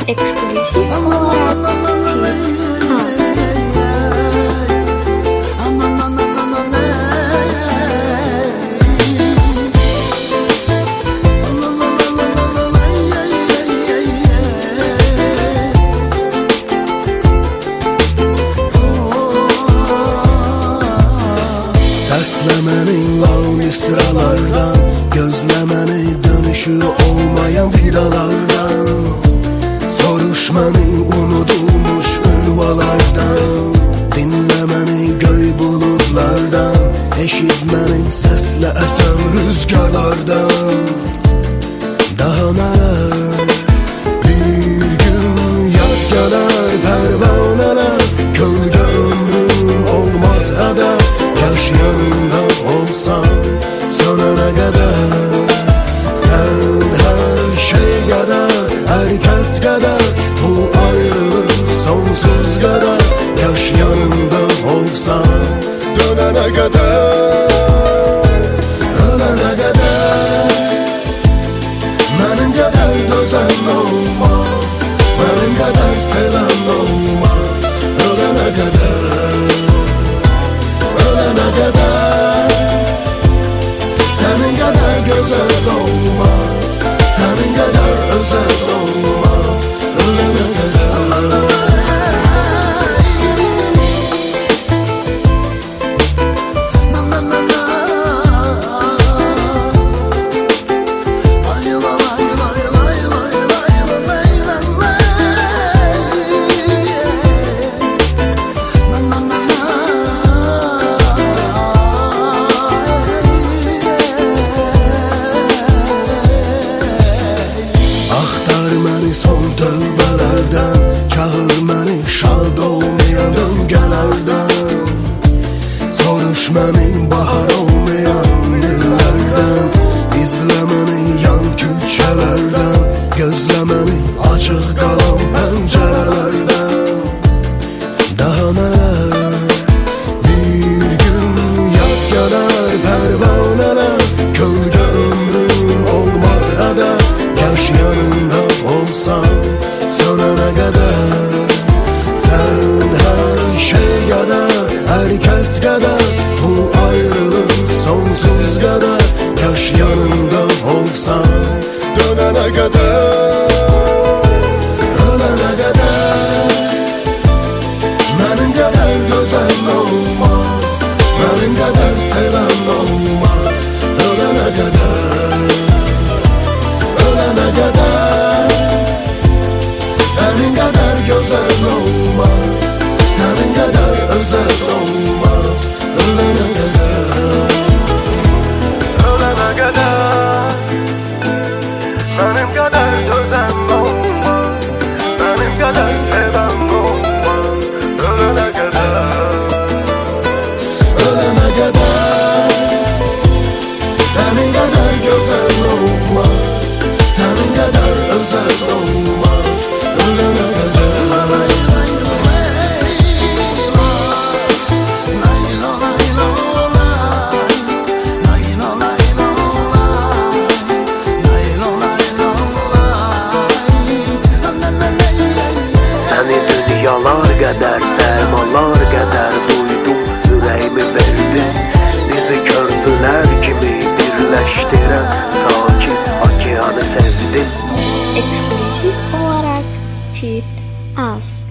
eksklusif olarak Səsləməni lal misralardan, gözləməni dönüşü olmayan vidalardan, soruşməni unudulmuş ünvalardan, dinləməni göy buludlardan, eşitməni səslə əsən rüzgarlardan. Daha nələr, bir gün yaz gələr pərvanələr, kölgə ömrüm olmaz hədər. Yaş yanında olsan sönene kadar, sen her şey kadar, herkes kadar, bu ayrılık sonsuz kadar. Yaş yanında olsan dönene kadar, ölene kadar. Benim kadar dözen olmaz, benim kadar seven olmaz. Ölene kadar, ölene kadar, senin kadar güzel olmaz, senin kadar özel olmaz. Ölene kadar. Axtar məni son tövbələrdən, çağır məni şad olmayan döngələrdən, soruş məni bahar olmayan illərdən, izlə məni yan küçələrdən, gözlə məni açıq qalan pəncərələrdən. Daha nələr, bir gün yaz gələr pərvanələr, kölgə ömrüm olmaz hədər. Yaş yanında olsan sönene kadar, sen her şey kadar, herkes kadar, bu ayrılık sonsuz kadar. Yaş yanında olsan dönene kadar, ölene kadar. Benim kadar dözen olmaz, benim kadar seven olmaz. Ölene kadar, ölene kadar, senin kadar güzel olmaz, senin kadar özel olmaz. Ölene kadar, ölene kadar, benim kadar güzel olmaz, benim kadar seven olmaz. Ölene kadar, ölene kadar, senin kadar güzel olmaz, senin kadar özel olmaz. Ölene kadar. Seni dünyalar kadar, semalar kadar duydum, yüreğimi verdim. Bizi köprüler gibi birleştiren sakin okyanı sevdim. eksklusif olarak Fit As.